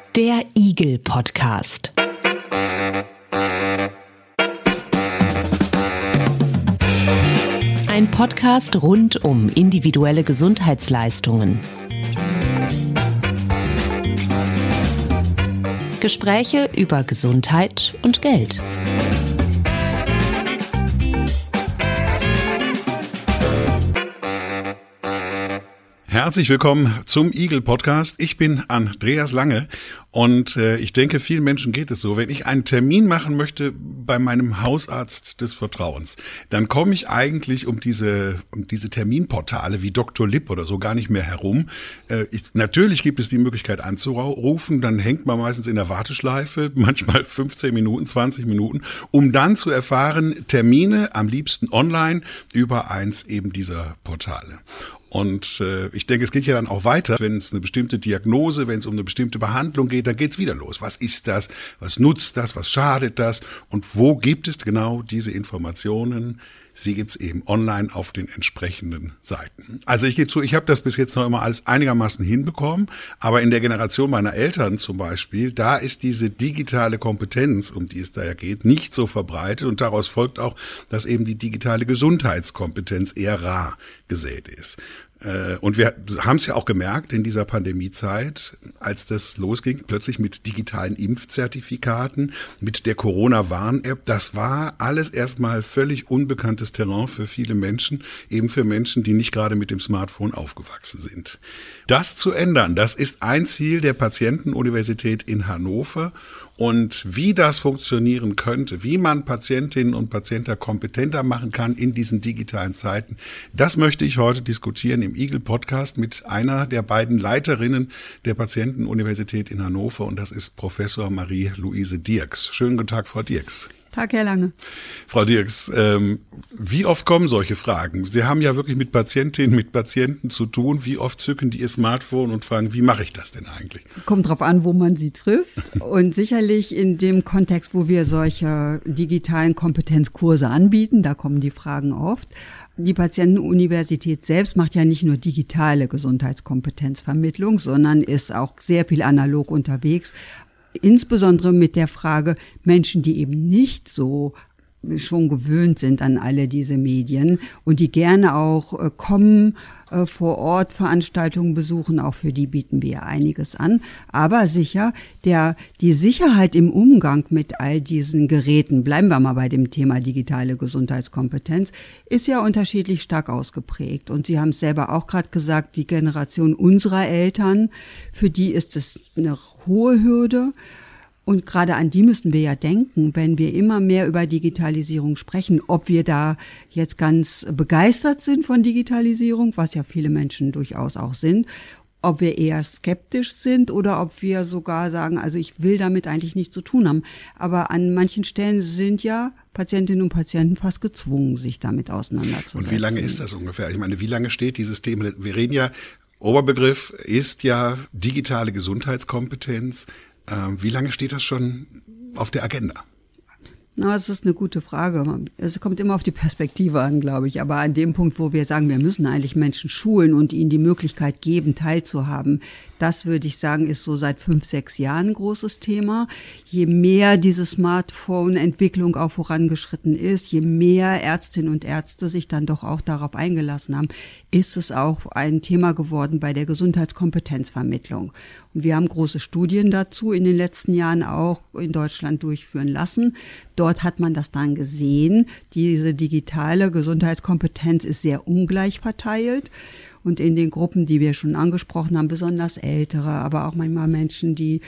Der Igel-Podcast. Ein Podcast rund um individuelle Gesundheitsleistungen. Gespräche über Gesundheit und Geld. Herzlich willkommen zum Igel-Podcast. Ich bin Andreas Lange und ich denke, vielen Menschen geht es so. Wenn ich einen Termin machen möchte bei meinem Hausarzt des Vertrauens, dann komme ich eigentlich um diese Terminportale wie Dr. Lipp oder so gar nicht mehr herum. Natürlich gibt es die Möglichkeit anzurufen, dann hängt man meistens in der Warteschleife, manchmal 15 Minuten, 20 Minuten, um dann zu erfahren, Termine am liebsten online über eins eben dieser Portale. Und ich denke, es geht ja dann auch weiter, wenn es eine bestimmte Diagnose, wenn es um eine bestimmte Behandlung geht, dann geht's wieder los. Was ist das? Was nutzt das? Was schadet das? Und wo gibt es genau diese Informationen? Sie gibt's eben online auf den entsprechenden Seiten. Also ich gebe zu, ich habe das bis jetzt noch immer alles einigermaßen hinbekommen, aber in der Generation meiner Eltern zum Beispiel, da ist diese digitale Kompetenz, um die es da ja geht, nicht so verbreitet und daraus folgt auch, dass eben die digitale Gesundheitskompetenz eher rar gesät ist. Und wir haben es ja auch gemerkt in dieser Pandemiezeit, als das losging, plötzlich mit digitalen Impfzertifikaten, mit der Corona-Warn-App. Das war alles erstmal völlig unbekanntes Terrain für viele Menschen, eben für Menschen, die nicht gerade mit dem Smartphone aufgewachsen sind. Das zu ändern, das ist ein Ziel der Patientenuniversität in Hannover. Und wie das funktionieren könnte, wie man Patientinnen und Patienten kompetenter machen kann in diesen digitalen Zeiten, das möchte ich heute diskutieren im Igel-Podcast mit einer der beiden Leiterinnen der Patientenuniversität in Hannover, und das ist Professor Marie-Luise Dirks. Schönen guten Tag, Frau Dirks. Tag, Herr Lange. Frau Dirks, wie oft kommen solche Fragen? Sie haben ja wirklich mit Patientinnen, mit Patienten zu tun. Wie oft zücken die ihr Smartphone und fragen, wie mache ich das denn eigentlich? Kommt drauf an, wo man sie trifft. Und sicherlich in dem Kontext, wo wir solche digitalen Kompetenzkurse anbieten, da kommen die Fragen oft. Die Patientenuniversität selbst macht ja nicht nur digitale Gesundheitskompetenzvermittlung, sondern ist auch sehr viel analog unterwegs. Insbesondere mit der Frage, Menschen, die eben nicht so schon gewöhnt sind an alle diese Medien und die gerne auch kommen, vor Ort Veranstaltungen besuchen, auch für die bieten wir einiges an. Aber sicher, die Sicherheit im Umgang mit all diesen Geräten, bleiben wir mal bei dem Thema digitale Gesundheitskompetenz, ist ja unterschiedlich stark ausgeprägt. Und Sie haben es selber auch gerade gesagt, die Generation unserer Eltern, für die ist es eine hohe Hürde. Und gerade an die müssen wir ja denken, wenn wir immer mehr über Digitalisierung sprechen, ob wir da jetzt ganz begeistert sind von Digitalisierung, was ja viele Menschen durchaus auch sind, ob wir eher skeptisch sind oder ob wir sogar sagen, also ich will damit eigentlich nichts zu tun haben. Aber an manchen Stellen sind ja Patientinnen und Patienten fast gezwungen, sich damit auseinanderzusetzen. Und wie lange ist das ungefähr? Ich meine, wie lange steht dieses Thema? Wir reden ja, Oberbegriff ist ja digitale Gesundheitskompetenz. Wie lange steht das schon auf der Agenda? Na, das ist eine gute Frage. Es kommt immer auf die Perspektive an, glaube ich. Aber an dem Punkt, wo wir sagen, wir müssen eigentlich Menschen schulen und ihnen die Möglichkeit geben, teilzuhaben, das würde ich sagen, ist so seit 5, 6 Jahren ein großes Thema. Je mehr diese Smartphone-Entwicklung auch vorangeschritten ist, je mehr Ärztinnen und Ärzte sich dann doch auch darauf eingelassen haben, ist es auch ein Thema geworden bei der Gesundheitskompetenzvermittlung. Und wir haben große Studien dazu in den letzten Jahren auch in Deutschland durchführen lassen. Dort hat man das dann gesehen. Diese digitale Gesundheitskompetenz ist sehr ungleich verteilt. Und in den Gruppen, die wir schon angesprochen haben, besonders Ältere, aber auch manchmal Menschen, die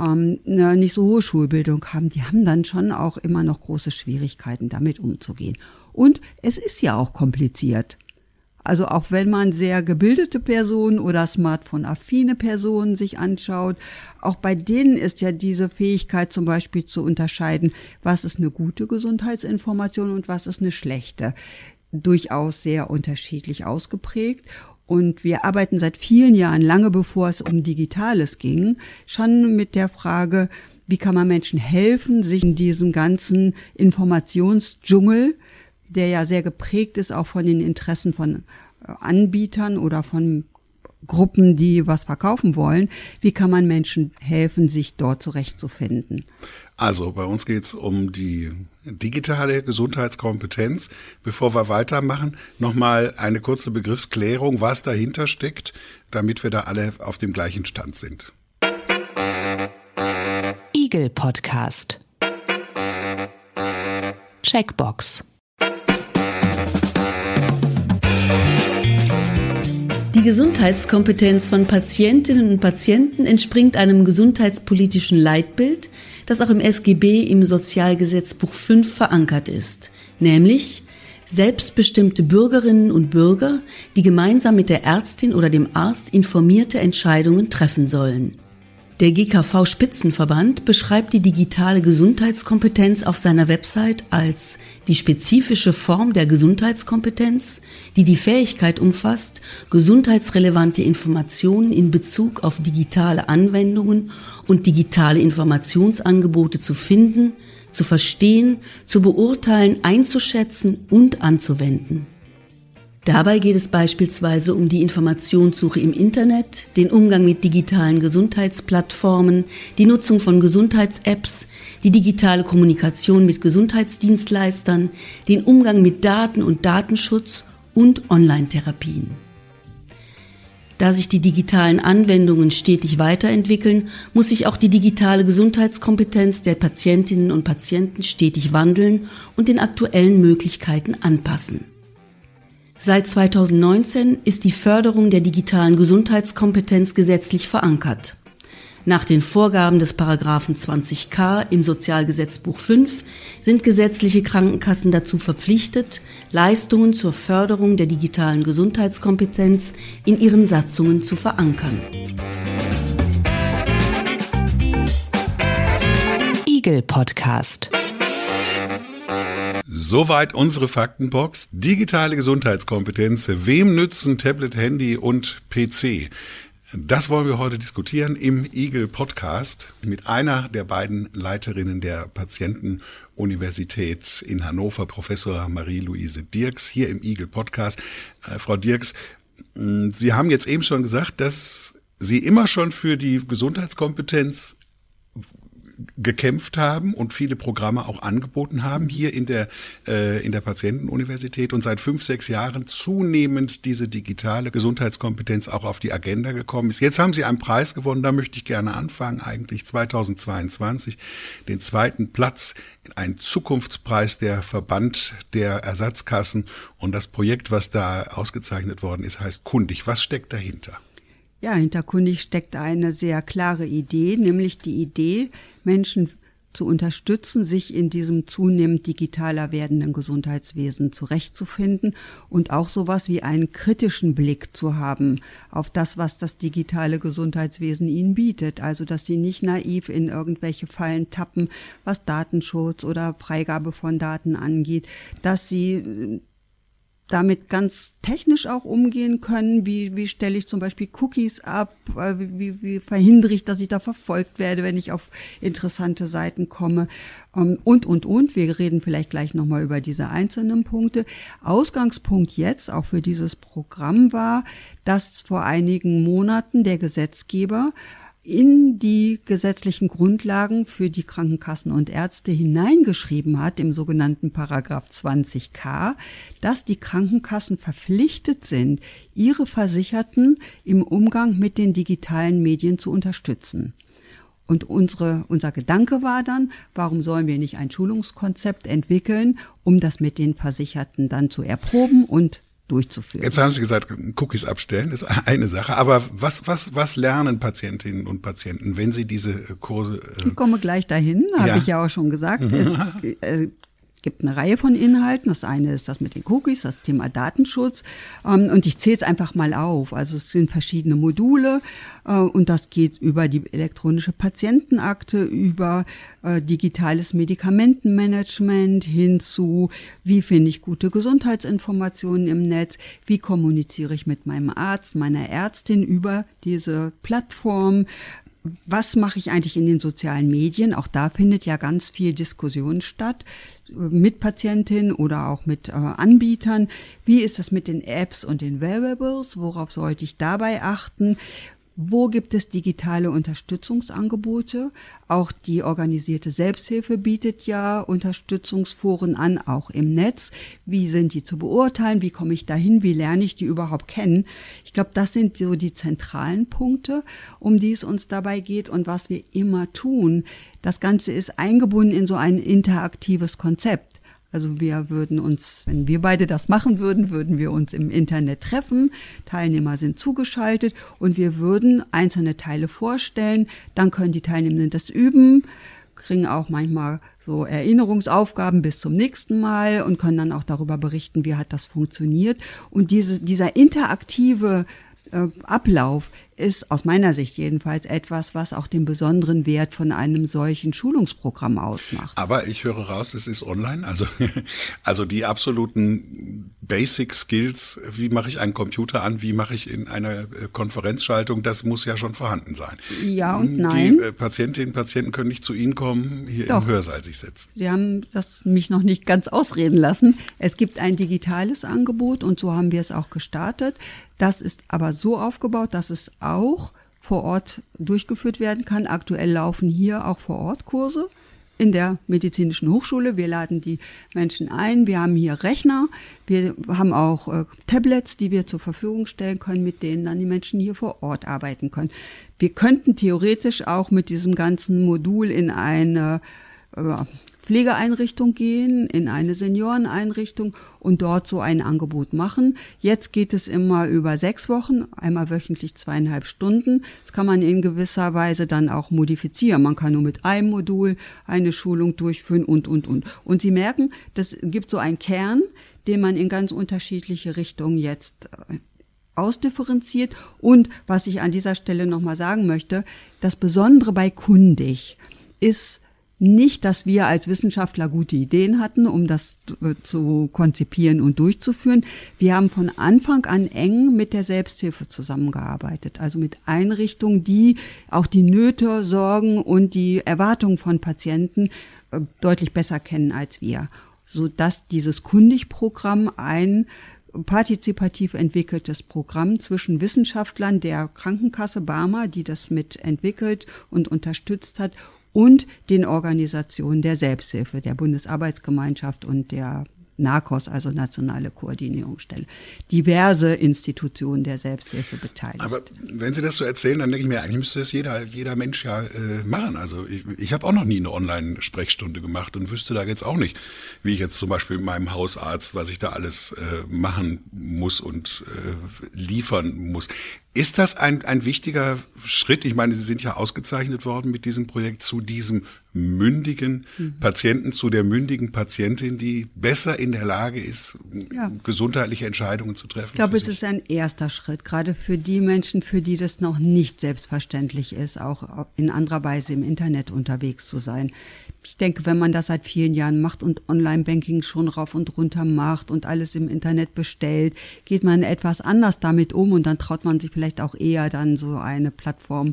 eine nicht so hohe Schulbildung haben, die haben dann schon auch immer noch große Schwierigkeiten, damit umzugehen. Und es ist ja auch kompliziert. Also auch wenn man sehr gebildete Personen oder smartphone-affine Personen sich anschaut, auch bei denen ist ja diese Fähigkeit zum Beispiel zu unterscheiden, was ist eine gute Gesundheitsinformation und was ist eine schlechte, durchaus sehr unterschiedlich ausgeprägt. Und wir arbeiten seit vielen Jahren, lange bevor es um Digitales ging, schon mit der Frage, wie kann man Menschen helfen, sich in diesem ganzen Informationsdschungel, der ja sehr geprägt ist, auch von den Interessen von Anbietern oder von Gruppen, die was verkaufen wollen. Wie kann man Menschen helfen, sich dort zurechtzufinden? Also bei uns geht es um die digitale Gesundheitskompetenz. Bevor wir weitermachen, nochmal eine kurze Begriffsklärung, was dahinter steckt, damit wir da alle auf dem gleichen Stand sind. Igel Podcast. Checkbox. Die Gesundheitskompetenz von Patientinnen und Patienten entspringt einem gesundheitspolitischen Leitbild, das auch im SGB im Sozialgesetzbuch 5 verankert ist, nämlich selbstbestimmte Bürgerinnen und Bürger, die gemeinsam mit der Ärztin oder dem Arzt informierte Entscheidungen treffen sollen. Der GKV-Spitzenverband beschreibt die digitale Gesundheitskompetenz auf seiner Website als die spezifische Form der Gesundheitskompetenz, die die Fähigkeit umfasst, gesundheitsrelevante Informationen in Bezug auf digitale Anwendungen und digitale Informationsangebote zu finden, zu verstehen, zu beurteilen, einzuschätzen und anzuwenden. Dabei geht es beispielsweise um die Informationssuche im Internet, den Umgang mit digitalen Gesundheitsplattformen, die Nutzung von Gesundheits-Apps, die digitale Kommunikation mit Gesundheitsdienstleistern, den Umgang mit Daten und Datenschutz und Online-Therapien. Da sich die digitalen Anwendungen stetig weiterentwickeln, muss sich auch die digitale Gesundheitskompetenz der Patientinnen und Patienten stetig wandeln und den aktuellen Möglichkeiten anpassen. Seit 2019 ist die Förderung der digitalen Gesundheitskompetenz gesetzlich verankert. Nach den Vorgaben des Paragraphen 20k im Sozialgesetzbuch 5 sind gesetzliche Krankenkassen dazu verpflichtet, Leistungen zur Förderung der digitalen Gesundheitskompetenz in ihren Satzungen zu verankern. Igel Podcast. Soweit unsere Faktenbox. Digitale Gesundheitskompetenz. Wem nützen Tablet, Handy und PC? Das wollen wir heute diskutieren im Igel Podcast mit einer der beiden Leiterinnen der Patientenuniversität in Hannover, Professor Marie-Louise Dirks, hier im Igel Podcast. Frau Dirks, Sie haben jetzt eben schon gesagt, dass Sie immer schon für die Gesundheitskompetenz gekämpft haben und viele Programme auch angeboten haben hier in der Patientenuniversität und seit 5-6 Jahren zunehmend diese digitale Gesundheitskompetenz auch auf die Agenda gekommen ist. Jetzt haben Sie einen Preis gewonnen, da möchte ich gerne anfangen, eigentlich 2022, den 2. Platz, ein Zukunftspreis der Verband der Ersatzkassen, und das Projekt, was da ausgezeichnet worden ist, heißt Kundig. Was steckt dahinter? Ja, hinter Kundig steckt eine sehr klare Idee, nämlich die Idee, Menschen zu unterstützen, sich in diesem zunehmend digitaler werdenden Gesundheitswesen zurechtzufinden und auch sowas wie einen kritischen Blick zu haben auf das, was das digitale Gesundheitswesen ihnen bietet. Also, dass sie nicht naiv in irgendwelche Fallen tappen, was Datenschutz oder Freigabe von Daten angeht, dass sie damit ganz technisch auch umgehen können. Wie stelle ich zum Beispiel Cookies ab? Wie verhindere ich, dass ich da verfolgt werde, wenn ich auf interessante Seiten komme? Und. Wir reden vielleicht gleich nochmal über diese einzelnen Punkte. Ausgangspunkt jetzt auch für dieses Programm war, dass vor einigen Monaten der Gesetzgeber in die gesetzlichen Grundlagen für die Krankenkassen und Ärzte hineingeschrieben hat, im sogenannten Paragraph 20k, dass die Krankenkassen verpflichtet sind, ihre Versicherten im Umgang mit den digitalen Medien zu unterstützen. Und unser Gedanke war dann, warum sollen wir nicht ein Schulungskonzept entwickeln, um das mit den Versicherten dann zu erproben und durchzuführen. Jetzt haben Sie gesagt, Cookies abstellen ist eine Sache, aber was lernen Patientinnen und Patienten, wenn sie diese Kurse... Ich komme gleich dahin, habe ich ja auch schon gesagt. Es gibt eine Reihe von Inhalten. Das eine ist das mit den Cookies, das Thema Datenschutz. Und ich zähle es einfach mal auf. Also es sind verschiedene Module und das geht über die elektronische Patientenakte, über digitales Medikamentenmanagement hin zu, wie finde ich gute Gesundheitsinformationen im Netz, wie kommuniziere ich mit meinem Arzt, meiner Ärztin über diese Plattform. Was mache ich eigentlich in den sozialen Medien? Auch da findet ja ganz viel Diskussion statt. mit Patientinnen oder auch mit Anbietern. Wie ist das mit den Apps und den Wearables? Worauf sollte ich dabei achten? Wo gibt es digitale Unterstützungsangebote? Auch die organisierte Selbsthilfe bietet ja Unterstützungsforen an, auch im Netz. Wie sind die zu beurteilen? Wie komme ich dahin? Wie lerne ich die überhaupt kennen? Ich glaube, das sind so die zentralen Punkte, um die es uns dabei geht und was wir immer tun. Das Ganze ist eingebunden in so ein interaktives Konzept. Also wir würden uns, wenn wir beide das machen würden, würden wir uns im Internet treffen, Teilnehmer sind zugeschaltet und wir würden einzelne Teile vorstellen, dann können die Teilnehmenden das üben, kriegen auch manchmal so Erinnerungsaufgaben bis zum nächsten Mal und können dann auch darüber berichten, wie hat das funktioniert. Und dieser interaktive Ablauf ist aus meiner Sicht jedenfalls etwas, was auch den besonderen Wert von einem solchen Schulungsprogramm ausmacht. Aber ich höre raus, es ist online, also die absoluten Basic Skills, wie mache ich einen Computer an, wie mache ich in einer Konferenzschaltung, das muss ja schon vorhanden sein. Ja und nein. Die Patientinnen und Patienten können nicht zu Ihnen kommen, hier Doch. im Hörsaal sich setzen. Sie haben das mich noch nicht ganz ausreden lassen. Es gibt ein digitales Angebot und so haben wir es auch gestartet. Das ist aber so aufgebaut, dass es auch vor Ort durchgeführt werden kann. Aktuell laufen hier auch vor Ort Kurse in der Medizinischen Hochschule. Wir laden die Menschen ein. Wir haben hier Rechner. Wir haben auch Tablets, die wir zur Verfügung stellen können, mit denen dann die Menschen hier vor Ort arbeiten können. Wir könnten theoretisch auch mit diesem ganzen Modul in eine Pflegeeinrichtung gehen, in eine Senioreneinrichtung und dort so ein Angebot machen. Jetzt geht es immer über 6 Wochen, einmal wöchentlich 2,5 Stunden. Das kann man in gewisser Weise dann auch modifizieren. Man kann nur mit einem Modul eine Schulung durchführen und. Und Sie merken, das gibt so einen Kern, den man in ganz unterschiedliche Richtungen jetzt ausdifferenziert. Und was ich an dieser Stelle nochmal sagen möchte, das Besondere bei Kundig ist nicht, dass wir als Wissenschaftler gute Ideen hatten, um das zu konzipieren und durchzuführen. Wir haben von Anfang an eng mit der Selbsthilfe zusammengearbeitet, also mit Einrichtungen, die auch die Nöte, Sorgen und die Erwartungen von Patienten deutlich besser kennen als wir, sodass dieses Kundig-Programm ein partizipativ entwickeltes Programm zwischen Wissenschaftlern der Krankenkasse BARMER, die das mitentwickelt und unterstützt hat, und den Organisationen der Selbsthilfe, der Bundesarbeitsgemeinschaft und der NAKOS, also Nationale Koordinierungsstelle. Diverse Institutionen der Selbsthilfe beteiligt. Aber wenn Sie das so erzählen, dann denke ich mir, eigentlich müsste das jeder Mensch ja machen. Also ich habe auch noch nie eine Online-Sprechstunde gemacht und wüsste da jetzt auch nicht, wie ich jetzt zum Beispiel mit meinem Hausarzt, was ich da alles machen muss und liefern muss. Ist das ein wichtiger Schritt? Ich meine, Sie sind ja ausgezeichnet worden mit diesem Projekt zu diesem mündigen Patienten, zu der mündigen Patientin, die besser in der Lage ist, gesundheitliche Entscheidungen zu treffen. Ich glaube, es ist ein erster Schritt, gerade für die Menschen, für die das noch nicht selbstverständlich ist, auch in anderer Weise im Internet unterwegs zu sein. Ich denke, wenn man das seit vielen Jahren macht und Online-Banking schon rauf und runter macht und alles im Internet bestellt, geht man etwas anders damit um und dann traut man sich vielleicht auch eher dann so eine Plattform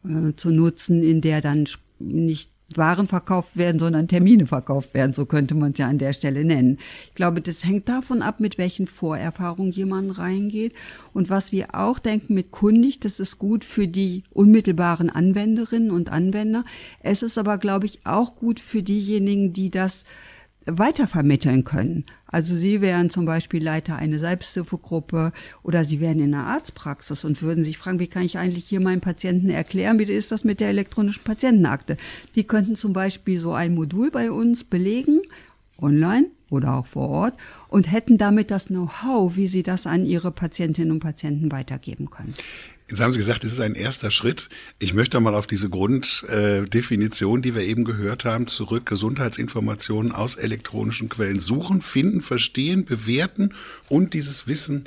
zu nutzen, in der dann nicht Waren verkauft werden, sondern Termine verkauft werden, so könnte man es ja an der Stelle nennen. Ich glaube, das hängt davon ab, mit welchen Vorerfahrungen jemand reingeht. Und was wir auch denken mit Kundig, das ist gut für die unmittelbaren Anwenderinnen und Anwender. Es ist aber, glaube ich, auch gut für diejenigen, die das weitervermitteln können. Also Sie wären zum Beispiel Leiter einer Selbsthilfegruppe oder Sie wären in einer Arztpraxis und würden sich fragen, wie kann ich eigentlich hier meinen Patienten erklären, wie ist das mit der elektronischen Patientenakte? Die könnten zum Beispiel so ein Modul bei uns belegen, online oder auch vor Ort, und hätten damit das Know-how, wie sie das an ihre Patientinnen und Patienten weitergeben können. Jetzt haben Sie gesagt, es ist ein erster Schritt. Ich möchte mal auf diese Grunddefinition, die wir eben gehört haben, zurück. Gesundheitsinformationen aus elektronischen Quellen suchen, finden, verstehen, bewerten und dieses Wissen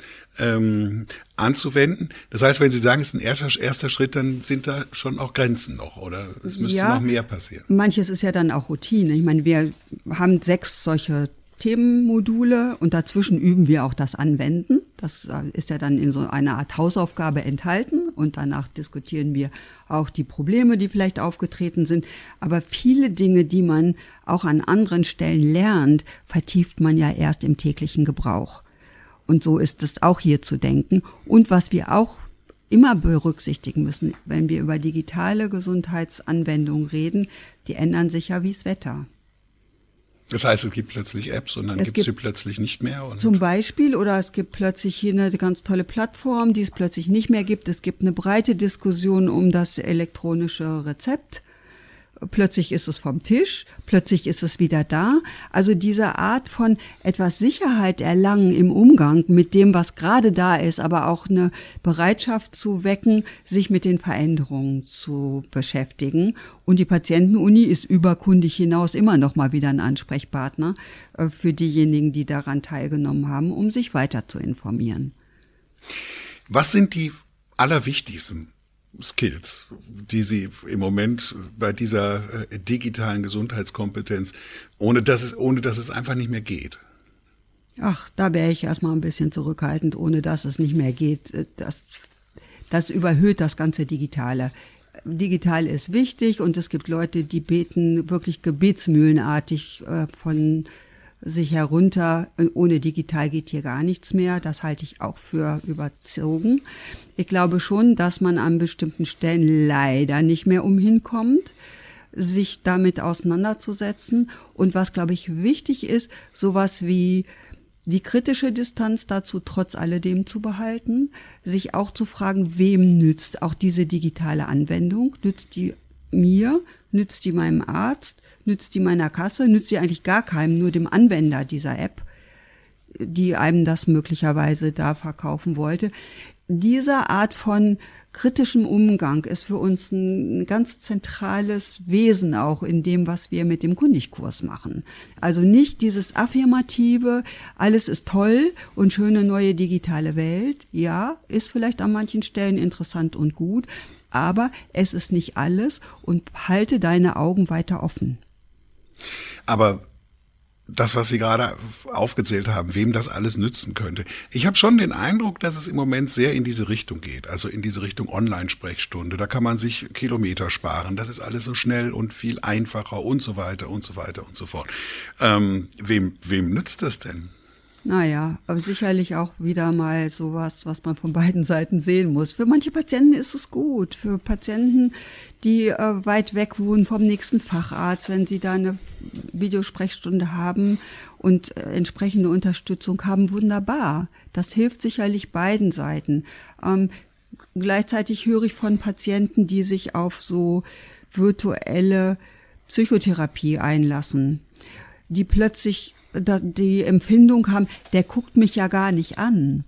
anzuwenden. Das heißt, wenn Sie sagen, es ist ein erster Schritt, dann sind da schon auch Grenzen noch, oder es müsste noch mehr passieren. Manches ist ja dann auch Routine. Ich meine, wir haben 6 solche Themenmodule und dazwischen üben wir auch das Anwenden. Das ist ja dann in so einer Art Hausaufgabe enthalten und danach diskutieren wir auch die Probleme, die vielleicht aufgetreten sind. Aber viele Dinge, die man auch an anderen Stellen lernt, vertieft man ja erst im täglichen Gebrauch. Und so ist es auch hier zu denken. Und was wir auch immer berücksichtigen müssen, wenn wir über digitale Gesundheitsanwendungen reden, die ändern sich ja wie das Wetter. Das heißt, es gibt plötzlich Apps und dann gibt es sie plötzlich nicht mehr. Und zum Beispiel, oder es gibt plötzlich hier eine ganz tolle Plattform, die es plötzlich nicht mehr gibt. Es gibt eine breite Diskussion um das elektronische Rezept. Plötzlich ist es vom Tisch, plötzlich ist es wieder da. Also diese Art von etwas Sicherheit erlangen im Umgang mit dem, was gerade da ist, aber auch eine Bereitschaft zu wecken, sich mit den Veränderungen zu beschäftigen. Und die Patientenuni ist über kundig hinaus immer noch mal wieder ein Ansprechpartner für diejenigen, die daran teilgenommen haben, um sich weiter zu informieren. Was sind die allerwichtigsten Skills, die Sie im Moment bei dieser digitalen Gesundheitskompetenz, ohne dass es einfach nicht mehr geht? Ach, da wäre ich erstmal ein bisschen zurückhaltend, ohne dass es nicht mehr geht. Das überhöht das ganze Digitale. Digital ist wichtig und es gibt Leute, die beten wirklich gebetsmühlenartig von sich herunter. Ohne digital geht hier gar nichts mehr. Das halte ich auch für überzogen. Ich glaube schon, dass man an bestimmten Stellen leider nicht mehr umhin kommt, sich damit auseinanderzusetzen. Und was, glaube ich, wichtig ist, sowas wie die kritische Distanz dazu trotz alledem zu behalten, sich auch zu fragen, wem nützt auch diese digitale Anwendung? Nützt die mir? Nützt die meinem Arzt? Nützt die meiner Kasse? Nützt die eigentlich gar keinem, nur dem Anwender dieser App, die einem das möglicherweise da verkaufen wollte? Diese Art von kritischem Umgang ist für uns ein ganz zentrales Wesen auch in dem, was wir mit dem Kundigkurs machen. Also nicht dieses affirmative, alles ist toll und schöne neue digitale Welt. Ja, ist vielleicht an manchen Stellen interessant und gut, aber es ist nicht alles und halte deine Augen weiter offen. Aber das, was Sie gerade aufgezählt haben, wem das alles nützen könnte. Ich habe schon den Eindruck, dass es im Moment sehr in diese Richtung geht, also in diese Richtung Online-Sprechstunde. Da kann man sich Kilometer sparen. Das ist alles so schnell und viel einfacher und so weiter und so weiter und so fort. Wem nützt das denn? Naja, aber sicherlich auch wieder mal sowas, was man von beiden Seiten sehen muss. Für manche Patienten ist es gut. Für Patienten, die weit weg wohnen vom nächsten Facharzt, wenn sie da eine Videosprechstunde haben und entsprechende Unterstützung haben, wunderbar. Das hilft sicherlich beiden Seiten. Gleichzeitig höre ich von Patienten, die sich auf so virtuelle Psychotherapie einlassen, die plötzlich die Empfindung haben, der guckt mich ja gar nicht an.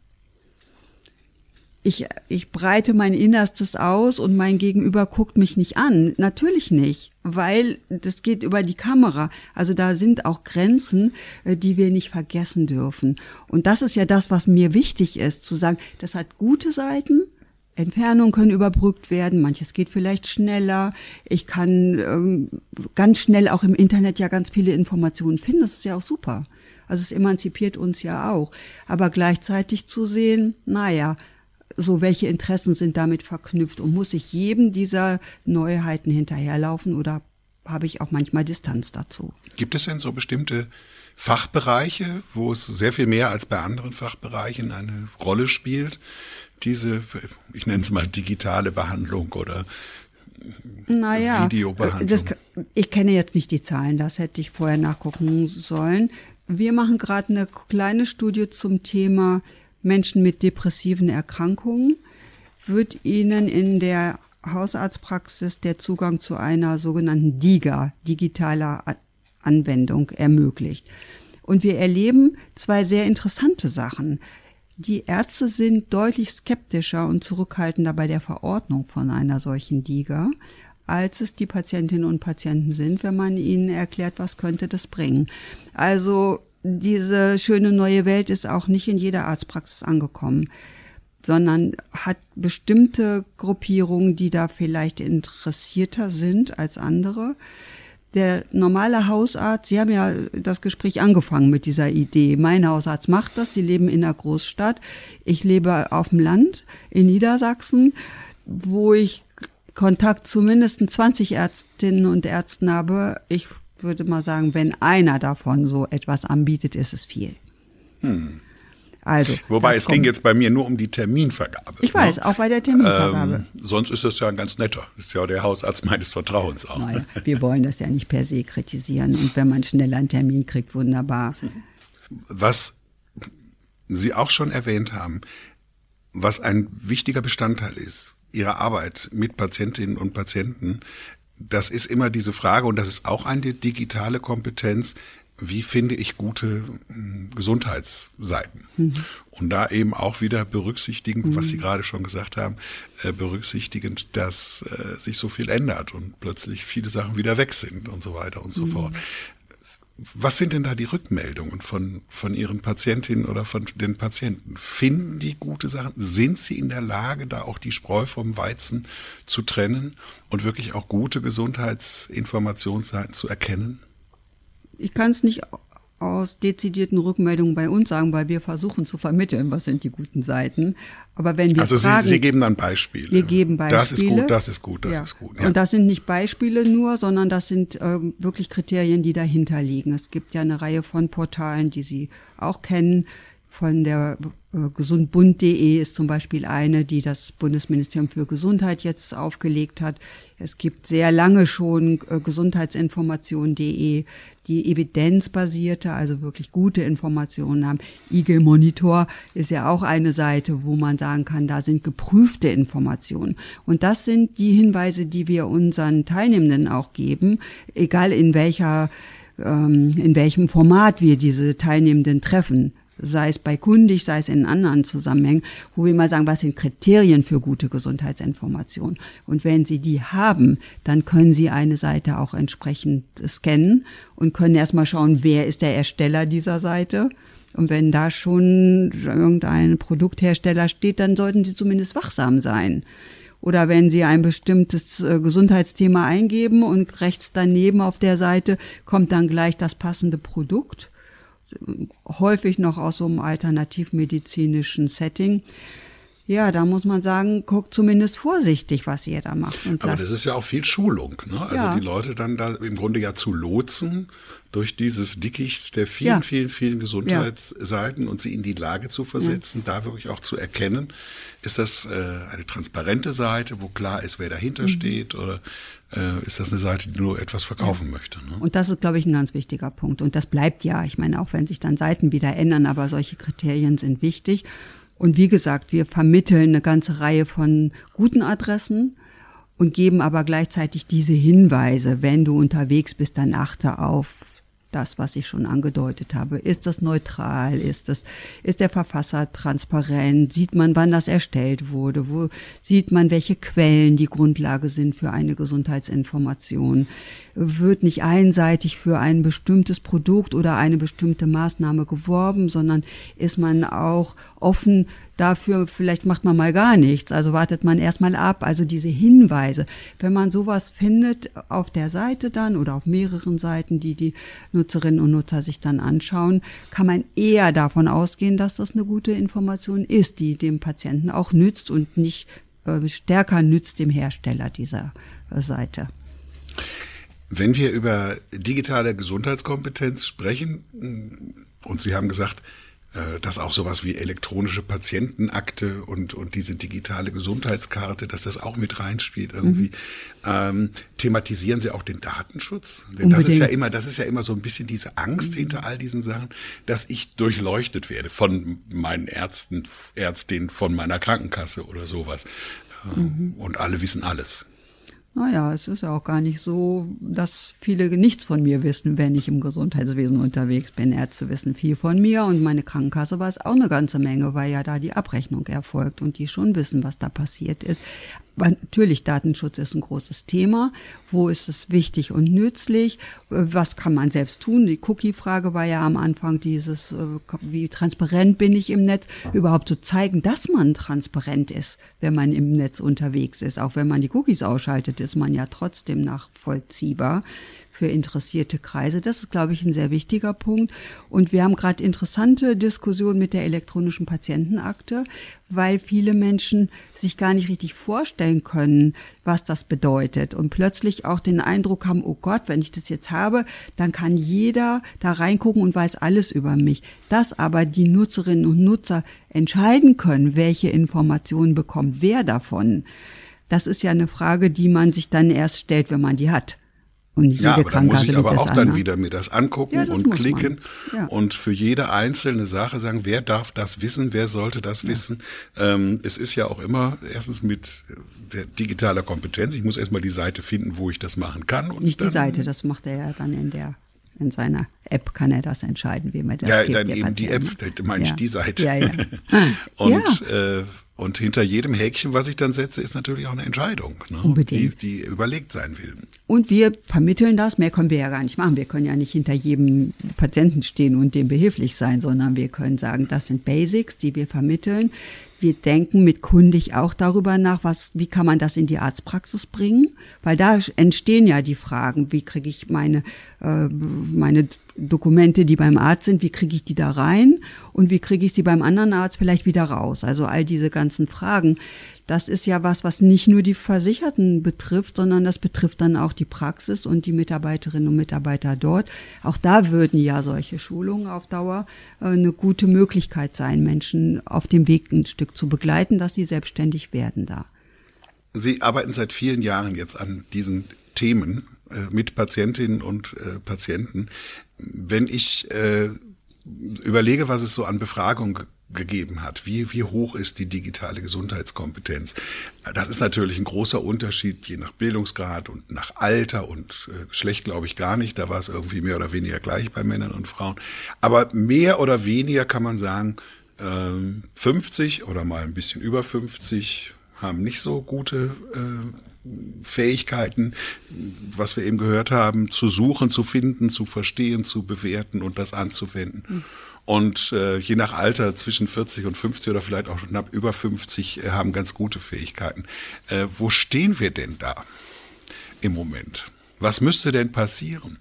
Ich breite mein Innerstes aus und mein Gegenüber guckt mich nicht an. Natürlich nicht, weil das geht über die Kamera. Also da sind auch Grenzen, die wir nicht vergessen dürfen. Und das ist ja das, was mir wichtig ist, zu sagen, das hat gute Seiten. Entfernungen können überbrückt werden, manches geht vielleicht schneller. Ich kann ganz schnell auch im Internet ja ganz viele Informationen finden, das ist ja auch super. Also es emanzipiert uns ja auch. Aber gleichzeitig zu sehen, naja, so welche Interessen sind damit verknüpft und muss ich jedem dieser Neuheiten hinterherlaufen oder habe ich auch manchmal Distanz dazu? Gibt es denn so bestimmte Fachbereiche, wo es sehr viel mehr als bei anderen Fachbereichen eine Rolle spielt? Diese, ich nenne es mal digitale Behandlung oder Videobehandlung. Ich kenne jetzt nicht die Zahlen, das hätte ich vorher nachgucken sollen. Wir machen gerade eine kleine Studie zum Thema Menschen mit depressiven Erkrankungen. Wird Ihnen in der Hausarztpraxis der Zugang zu einer sogenannten DiGA, digitaler Anwendung, ermöglicht. Und wir erleben zwei sehr interessante Sachen. Die Ärzte sind deutlich skeptischer und zurückhaltender bei der Verordnung von einer solchen DiGA, als es die Patientinnen und Patienten sind, wenn man ihnen erklärt, was könnte das bringen. Also diese schöne neue Welt ist auch nicht in jeder Arztpraxis angekommen, sondern hat bestimmte Gruppierungen, die da vielleicht interessierter sind als andere. der normale Hausarzt, Sie haben ja das Gespräch angefangen mit dieser Idee. Mein Hausarzt macht das, Sie leben in einer Großstadt. Ich lebe auf dem Land in Niedersachsen, wo ich Kontakt zu mindestens 20 Ärztinnen und Ärzten habe. Ich würde mal sagen, wenn einer davon so etwas anbietet, ist es viel. Also, wobei es ging jetzt bei mir nur um die Terminvergabe. Ich weiß, auch bei der Terminvergabe. Sonst ist das ja ein ganz netter. Das ist ja der Hausarzt meines Vertrauens auch. Naja, wir wollen das ja nicht per se kritisieren. Und wenn man schneller einen Termin kriegt, wunderbar. Was Sie auch schon erwähnt haben, was ein wichtiger Bestandteil ist, Ihrer Arbeit mit Patientinnen und Patienten, das ist immer diese Frage, und das ist auch eine digitale Kompetenz, wie finde ich gute Gesundheitsseiten? Und da eben auch wieder berücksichtigen, was Sie gerade schon gesagt haben, berücksichtigend, dass sich so viel ändert und plötzlich viele Sachen wieder weg sind und so weiter und so fort. Was sind denn da die Rückmeldungen von Ihren Patientinnen oder von den Patienten? Finden die gute Sachen? Sind sie in der Lage, da auch die Spreu vom Weizen zu trennen und wirklich auch gute Gesundheitsinformationsseiten zu erkennen? Ich kann es nicht aus dezidierten Rückmeldungen bei uns sagen, weil wir versuchen zu vermitteln, was sind die guten Seiten. Aber wenn wir also fragen, Sie geben dann Beispiele. Wir geben Beispiele. Das ist gut, das ist gut, das ist gut. Ja. Und das sind nicht Beispiele nur, sondern das sind wirklich Kriterien, die dahinter liegen. Es gibt ja eine Reihe von Portalen, die Sie auch kennen. Von der gesundbund.de ist zum Beispiel eine, die das Bundesministerium für Gesundheit jetzt aufgelegt hat. Es gibt sehr lange schon gesundheitsinformation.de, die evidenzbasierte, also wirklich gute Informationen haben. Eagle Monitor ist ja auch eine Seite, wo man sagen kann, da sind geprüfte Informationen. Und das sind die Hinweise, die wir unseren Teilnehmenden auch geben, egal in welchem Format wir diese Teilnehmenden treffen. Sei es bei Kundig, sei es in anderen Zusammenhängen, wo wir mal sagen, was sind Kriterien für gute Gesundheitsinformation? Und wenn Sie die haben, dann können Sie eine Seite auch entsprechend scannen und können erstmal schauen, wer ist der Ersteller dieser Seite. Und wenn da schon irgendein Produkthersteller steht, dann sollten Sie zumindest wachsam sein. Oder wenn Sie ein bestimmtes Gesundheitsthema eingeben und rechts daneben auf der Seite kommt dann gleich das passende Produkt, häufig noch aus so einem alternativmedizinischen Setting. Ja, da muss man sagen, guckt zumindest vorsichtig, was ihr da macht. Und aber das ist ja auch viel Schulung, ne? Also ja. Die Leute dann da im Grunde ja zu lotsen durch dieses Dickicht der vielen Gesundheitsseiten und sie in die Lage zu versetzen, da wirklich auch zu erkennen, ist das eine transparente Seite, wo klar ist, wer dahinter steht, oder ist das eine Seite, die nur etwas verkaufen möchte? Ne? Und das ist, glaube ich, ein ganz wichtiger Punkt. Und das bleibt ja, ich meine, auch wenn sich dann Seiten wieder ändern, aber solche Kriterien sind wichtig. Und wie gesagt, wir vermitteln eine ganze Reihe von guten Adressen und geben aber gleichzeitig diese Hinweise, wenn du unterwegs bist, dann achte auf das, was ich schon angedeutet habe. Ist das neutral? Ist der Verfasser transparent? Sieht man, wann das erstellt wurde? Wo sieht man, welche Quellen die Grundlage sind für eine Gesundheitsinformation? Wird nicht einseitig für ein bestimmtes Produkt oder eine bestimmte Maßnahme geworben, sondern ist man auch offen dafür, vielleicht macht man mal gar nichts, also wartet man erstmal ab, also diese Hinweise. Wenn man sowas findet auf der Seite dann oder auf mehreren Seiten, die Nutzerinnen und Nutzer sich dann anschauen, kann man eher davon ausgehen, dass das eine gute Information ist, die dem Patienten auch nützt und nicht stärker nützt dem Hersteller dieser Seite. Wenn wir über digitale Gesundheitskompetenz sprechen, und Sie haben gesagt, dass auch sowas wie elektronische Patientenakte und diese digitale Gesundheitskarte, dass das auch mit reinspielt irgendwie. Thematisieren Sie auch den Datenschutz? Denn das ist ja immer so ein bisschen diese Angst hinter all diesen Sachen, dass ich durchleuchtet werde von meinen Ärztinnen, von meiner Krankenkasse oder sowas. Und alle wissen alles. Naja, es ist ja auch gar nicht so, dass viele nichts von mir wissen, wenn ich im Gesundheitswesen unterwegs bin. Ärzte wissen viel von mir und meine Krankenkasse weiß auch eine ganze Menge, weil ja da die Abrechnung erfolgt und die schon wissen, was da passiert ist. Aber natürlich, Datenschutz ist ein großes Thema. Wo ist es wichtig und nützlich? Was kann man selbst tun? Die Cookie-Frage war ja am Anfang dieses, wie transparent bin ich im Netz? Überhaupt zu zeigen, dass man transparent ist, wenn man im Netz unterwegs ist. Auch wenn man die Cookies ausschaltet, ist man ja trotzdem nachvollziehbar. für interessierte Kreise. Das ist, glaube ich, ein sehr wichtiger Punkt. Und wir haben gerade interessante Diskussionen mit der elektronischen Patientenakte, weil viele Menschen sich gar nicht richtig vorstellen können, was das bedeutet und plötzlich auch den Eindruck haben, oh Gott, wenn ich das jetzt habe, dann kann jeder da reingucken und weiß alles über mich. Dass aber die Nutzerinnen und Nutzer entscheiden können, welche Informationen bekommt wer davon, das ist ja eine Frage, die man sich dann erst stellt, wenn man die hat. Und ja, aber da muss ich aber auch dann an. wieder mir das angucken und klicken und für jede einzelne Sache sagen, wer darf das wissen, wer sollte das wissen. Es ist ja auch immer erstens mit der digitaler Kompetenz, ich muss erstmal die Seite finden, wo ich das machen kann. Und nicht die Seite, das macht er ja dann in seiner App kann er das entscheiden, wie man das gibt. Ja, dann eben die App, da meine ich die Seite. Ja. Und hinter jedem Häkchen, was ich dann setze, ist natürlich auch eine Entscheidung, ne? Unbedingt. Die überlegt sein will. Und wir vermitteln das, mehr können wir ja gar nicht machen. Wir können ja nicht hinter jedem Patienten stehen und dem behilflich sein, sondern wir können sagen, das sind Basics, die wir vermitteln. Wir denken mit kundig auch darüber nach, wie kann man das in die Arztpraxis bringen? Weil da entstehen ja die Fragen, wie kriege ich meine Dokumente, die beim Arzt sind, wie kriege ich die da rein und wie kriege ich sie beim anderen Arzt vielleicht wieder raus? Also all diese ganzen Fragen, das ist ja was nicht nur die Versicherten betrifft, sondern das betrifft dann auch die Praxis und die Mitarbeiterinnen und Mitarbeiter dort. Auch da würden ja solche Schulungen auf Dauer eine gute Möglichkeit sein, Menschen auf dem Weg ein Stück zu begleiten, dass sie selbstständig werden da. Sie arbeiten seit vielen Jahren jetzt an diesen Themen mit Patientinnen und Patienten. Wenn ich überlege, was es so an Befragungen gegeben hat, wie hoch ist die digitale Gesundheitskompetenz? Das ist natürlich ein großer Unterschied, je nach Bildungsgrad und nach Alter und Geschlecht glaube ich gar nicht. Da war es irgendwie mehr oder weniger gleich bei Männern und Frauen. Aber mehr oder weniger kann man sagen, 50 oder mal ein bisschen über 50 haben nicht so gute Fähigkeiten, was wir eben gehört haben, zu suchen, zu finden, zu verstehen, zu bewerten und das anzuwenden. Und je nach Alter zwischen 40 und 50 oder vielleicht auch knapp über 50 haben ganz gute Fähigkeiten. Wo stehen wir denn da im Moment? Was müsste denn passieren?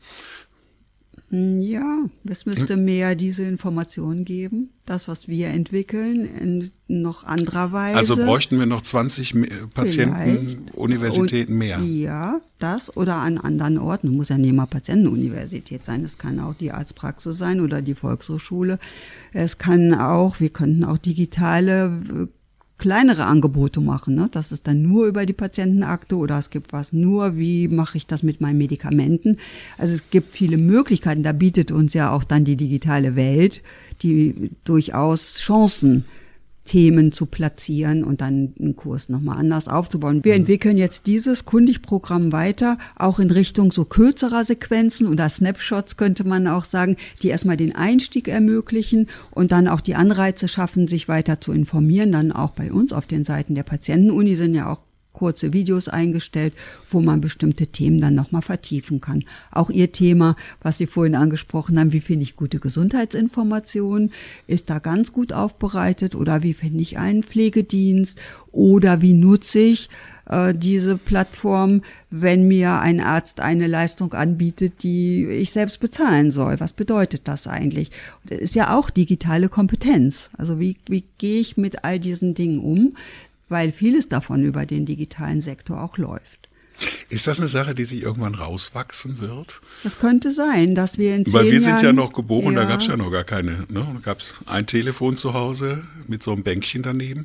Ja, es müsste mehr diese Informationen geben. Das, was wir entwickeln, in noch anderer Weise. Also bräuchten wir noch 20 Patienten, Universitäten mehr? Ja, das oder an anderen Orten. Muss ja nicht mal Patientenuniversität sein. Es kann auch die Arztpraxis sein oder die Volkshochschule. Es kann auch, wir könnten auch digitale kleinere Angebote machen, ne? Das ist dann nur über die Patientenakte oder es gibt was nur, wie mache ich das mit meinen Medikamenten? Also es gibt viele Möglichkeiten, da bietet uns ja auch dann die digitale Welt, die durchaus Chancen, Themen zu platzieren und dann einen Kurs nochmal anders aufzubauen. Wir entwickeln jetzt dieses Kundig-Programm weiter, auch in Richtung so kürzerer Sequenzen oder Snapshots könnte man auch sagen, die erstmal den Einstieg ermöglichen und dann auch die Anreize schaffen, sich weiter zu informieren. Dann auch bei uns auf den Seiten der Patientenuni sind ja auch kurze Videos eingestellt, wo man bestimmte Themen dann nochmal vertiefen kann. Auch Ihr Thema, was Sie vorhin angesprochen haben, wie finde ich gute Gesundheitsinformationen, ist da ganz gut aufbereitet oder wie finde ich einen Pflegedienst oder wie nutze ich diese Plattform, wenn mir ein Arzt eine Leistung anbietet, die ich selbst bezahlen soll. Was bedeutet das eigentlich? Das ist ja auch digitale Kompetenz. Also wie gehe ich mit all diesen Dingen um? Weil vieles davon über den digitalen Sektor auch läuft. Ist das eine Sache, die sich irgendwann rauswachsen wird? Das könnte sein, dass wir in 10 Jahren... Weil wir Jahren, sind ja noch geboren, da gab es ja noch gar keine. Ne? Da gab es ein Telefon zu Hause mit so einem Bänkchen daneben.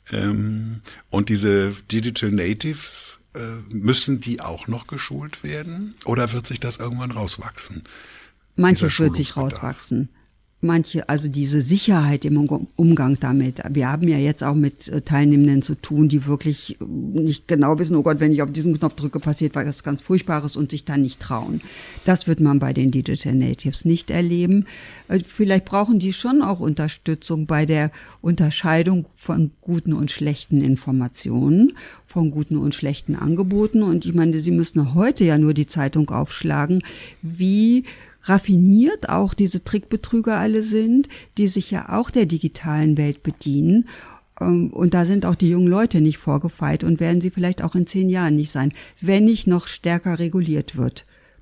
Und diese Digital Natives, müssen die auch noch geschult werden? Oder wird sich das irgendwann rauswachsen? Manches wird sich rauswachsen. Also diese Sicherheit im Umgang damit. Wir haben ja jetzt auch mit Teilnehmenden zu tun, die wirklich nicht genau wissen, oh Gott, wenn ich auf diesen Knopf drücke, passiert was ganz Furchtbares und sich dann nicht trauen. Das wird man bei den Digital Natives nicht erleben. Vielleicht brauchen die schon auch Unterstützung bei der Unterscheidung von guten und schlechten Informationen, von guten und schlechten Angeboten. Und ich meine, sie müssen heute ja nur die Zeitung aufschlagen, wie raffiniert auch diese Trickbetrüger alle sind, die sich ja auch der digitalen Welt bedienen. Und da sind auch die jungen Leute nicht vorgefeit und werden sie vielleicht auch in 10 Jahren nicht sein, wenn nicht noch stärker reguliert wird.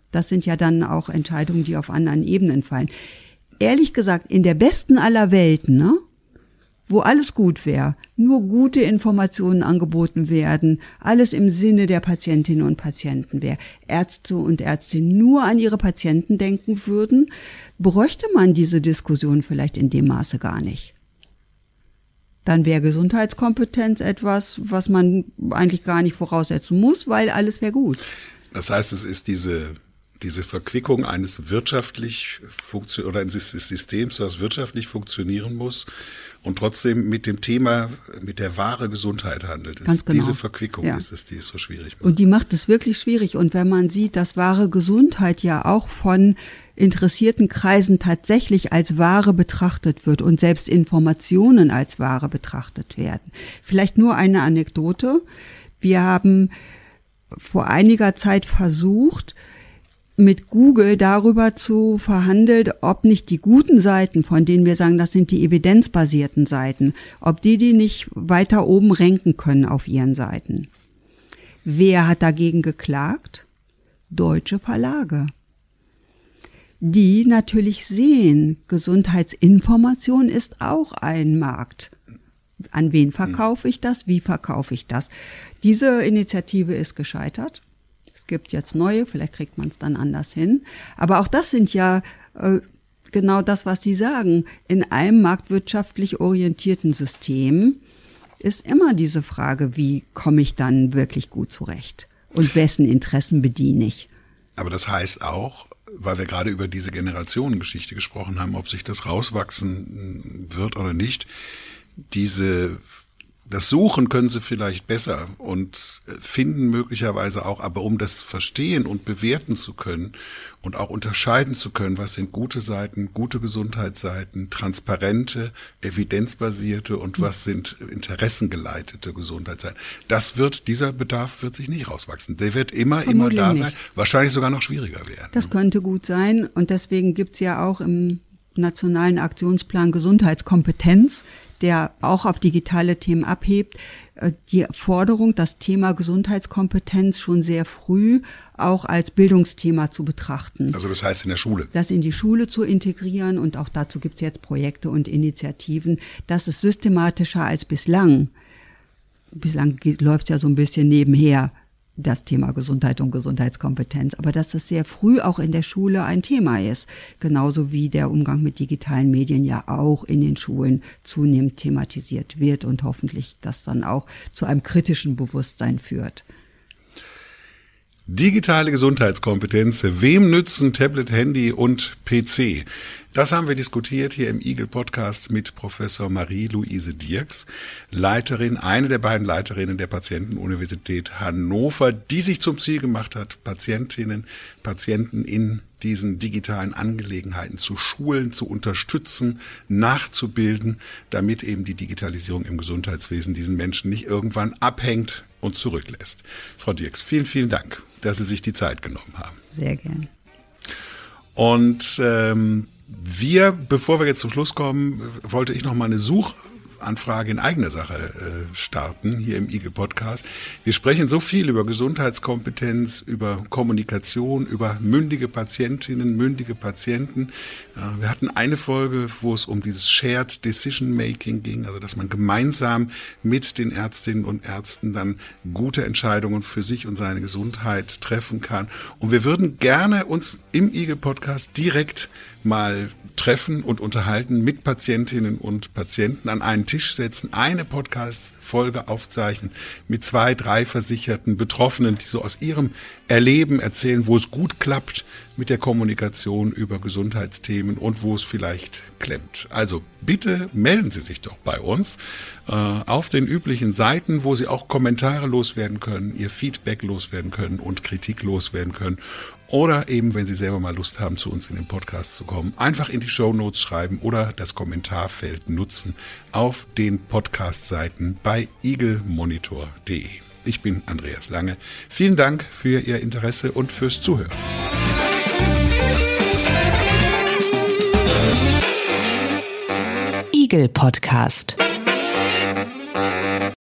Das sind ja dann auch Entscheidungen, die auf anderen Ebenen fallen. Ehrlich gesagt, in der besten aller Welten, ne, wo alles gut wäre, nur gute Informationen angeboten werden, alles im Sinne der Patientinnen und Patienten wäre, Ärzte und Ärztinnen nur an ihre Patienten denken würden, bräuchte man diese Diskussion vielleicht in dem Maße gar nicht. Dann wäre Gesundheitskompetenz etwas, was man eigentlich gar nicht voraussetzen muss, weil alles wäre gut. Das heißt, es ist diese Verquickung eines wirtschaftlich oder eines Systems, das wirtschaftlich funktionieren muss und trotzdem mit dem Thema, mit der wahre Gesundheit handelt. Ganz genau. Diese Verquickung ist es, die ist so schwierig macht. Und die macht es wirklich schwierig. Und wenn man sieht, dass wahre Gesundheit ja auch von interessierten Kreisen tatsächlich als Ware betrachtet wird und selbst Informationen als Ware betrachtet werden. Vielleicht nur eine Anekdote. Wir haben vor einiger Zeit versucht, mit Google darüber zu verhandeln, ob nicht die guten Seiten, von denen wir sagen, das sind die evidenzbasierten Seiten, ob die nicht weiter oben ranken können auf ihren Seiten. Wer hat dagegen geklagt? Deutsche Verlage. Die natürlich sehen, Gesundheitsinformation ist auch ein Markt. An wen verkaufe ich das? Wie verkaufe ich das? Diese Initiative ist gescheitert. Es gibt jetzt neue, vielleicht kriegt man es dann anders hin. Aber auch das sind ja genau das, was Sie sagen. In einem marktwirtschaftlich orientierten System ist immer diese Frage, wie komme ich dann wirklich gut zurecht? Und wessen Interessen bediene ich? Aber das heißt auch, weil wir gerade über diese Generationengeschichte gesprochen haben, ob sich das rauswachsen wird oder nicht, das Suchen können sie vielleicht besser und finden möglicherweise auch, aber um das verstehen und bewerten zu können und auch unterscheiden zu können, was sind gute Seiten, gute Gesundheitsseiten, transparente, evidenzbasierte und was sind interessengeleitete Gesundheitsseiten. Dieser Bedarf wird sich nicht rauswachsen. Der wird immer da sein, wahrscheinlich sogar noch schwieriger werden. Das könnte gut sein und deswegen gibt's ja auch im Nationalen Aktionsplan Gesundheitskompetenz, der auch auf digitale Themen abhebt, die Forderung, das Thema Gesundheitskompetenz schon sehr früh auch als Bildungsthema zu betrachten. Also das heißt in der Schule. Das in die Schule zu integrieren und auch dazu gibt's jetzt Projekte und Initiativen. Das ist systematischer als bislang. Bislang läuft's ja so ein bisschen nebenher, das Thema Gesundheit und Gesundheitskompetenz, aber dass das sehr früh auch in der Schule ein Thema ist, genauso wie der Umgang mit digitalen Medien ja auch in den Schulen zunehmend thematisiert wird und hoffentlich das dann auch zu einem kritischen Bewusstsein führt. Digitale Gesundheitskompetenz, wem nützen Tablet, Handy und PC? Das haben wir diskutiert hier im Igel-Podcast mit Professor Marie-Louise Dirks, eine der beiden Leiterinnen der Patientenuniversität Hannover, die sich zum Ziel gemacht hat, Patientinnen, Patienten in diesen digitalen Angelegenheiten zu schulen, zu unterstützen, nachzubilden, damit eben die Digitalisierung im Gesundheitswesen diesen Menschen nicht irgendwann abhängt und zurücklässt. Frau Dirks, vielen, vielen Dank, dass Sie sich die Zeit genommen haben. Sehr gern. Und bevor wir jetzt zum Schluss kommen, wollte ich noch mal eine Suchanfrage in eigener Sache starten, hier im Igel-Podcast. Wir sprechen so viel über Gesundheitskompetenz, über Kommunikation, über mündige Patientinnen, mündige Patienten. Wir hatten eine Folge, wo es um dieses Shared Decision Making ging, also dass man gemeinsam mit den Ärztinnen und Ärzten dann gute Entscheidungen für sich und seine Gesundheit treffen kann. Und wir würden gerne uns im Igel-Podcast direkt mal treffen und unterhalten mit Patientinnen und Patienten, an einen Tisch setzen, eine Podcast-Folge aufzeichnen mit 2, 3 versicherten Betroffenen, die so aus ihrem Erleben erzählen, wo es gut klappt mit der Kommunikation über Gesundheitsthemen und wo es vielleicht klemmt. Also bitte melden Sie sich doch bei uns auf den üblichen Seiten, wo Sie auch Kommentare loswerden können, Ihr Feedback loswerden können und Kritik loswerden können. Oder eben, wenn Sie selber mal Lust haben, zu uns in den Podcast zu kommen, einfach in die Shownotes schreiben oder das Kommentarfeld nutzen auf den Podcast-Seiten bei igelmonitor.de. Ich bin Andreas Lange. Vielen Dank für Ihr Interesse und fürs Zuhören. Igel Podcast.